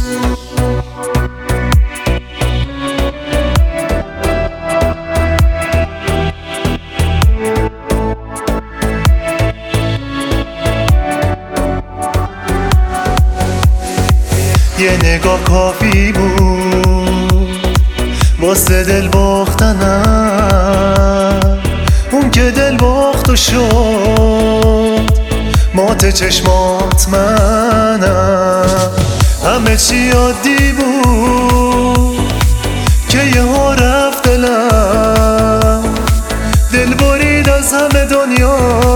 یه نگاه کافی بود واسه دل باختنم، اون که دل باخت و شد مات چشمات منم. همه چی عادی بود که یه ها رفت دلم، دل برید از همه دنیا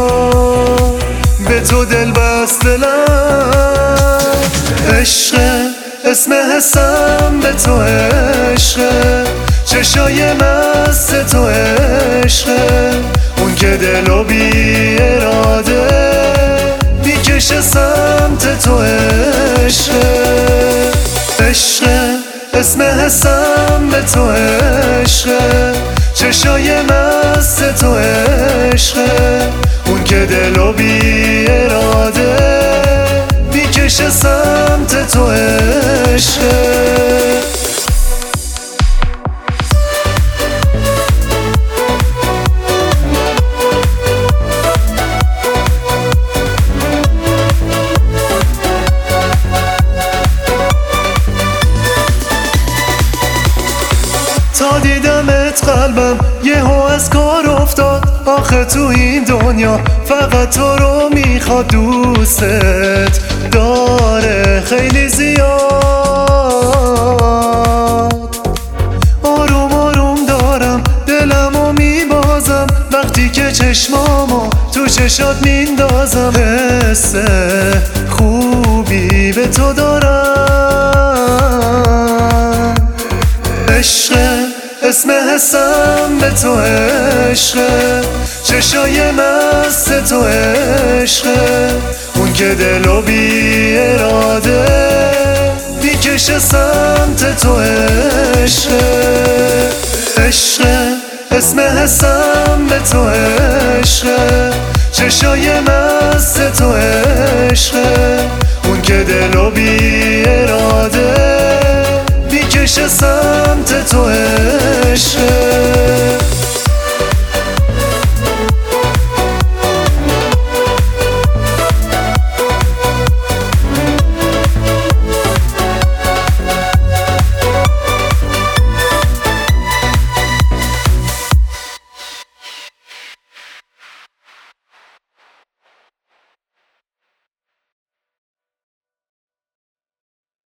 به تو دل بست دلم. عشقه اسم حسم به تو عشقه، چشای مست تو عشقه، اون که دلو بی اراده میکشه سمت تو عشقه. عشقه اسم حسم به تو عشقه، چشای مست تو عشقه، اون که دلو بی اراده میکشه سمت تو عشقه. تا دیدمت قلبم یهو از کار افتاد، آخه تو این دنیا فقط تو رو میخواد، دوستت داره خیلی زیاد. آروم آروم دارم دلمو میبازم وقتی که چشمامو تو چشات میندازم. حس خوبی به تو دارم، عشقه اسم حسم به تو عشقه، چشای مست تو عشقه، اون که دلو بی اراده میکشه سمت تو عشقه. عشقه اسم حسم به تو عشقه، چشای مست تو عشقه، اون که دلو بی اراده میکشه سمت تو عشقه.